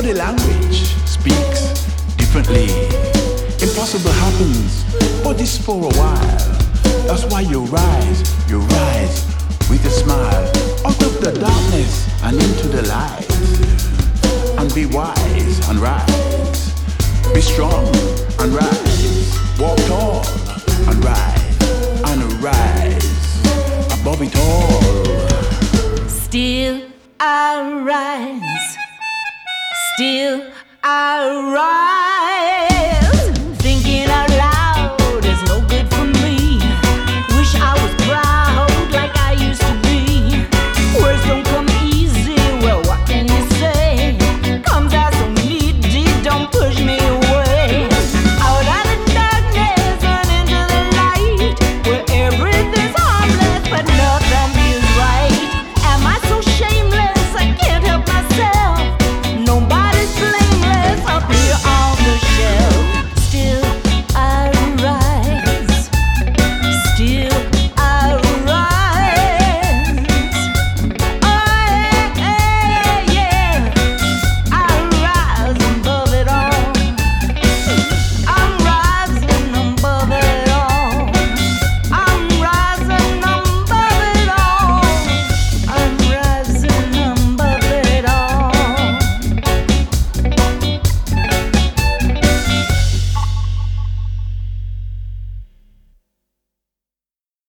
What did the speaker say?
body language speaks differently. Impossible happens, but it's for a while. That's why you rise with a smile out of the darkness and into the light. And be wise and rise. Be strong and rise. Walk tall and rise above it all. Still I rise. Still I rise.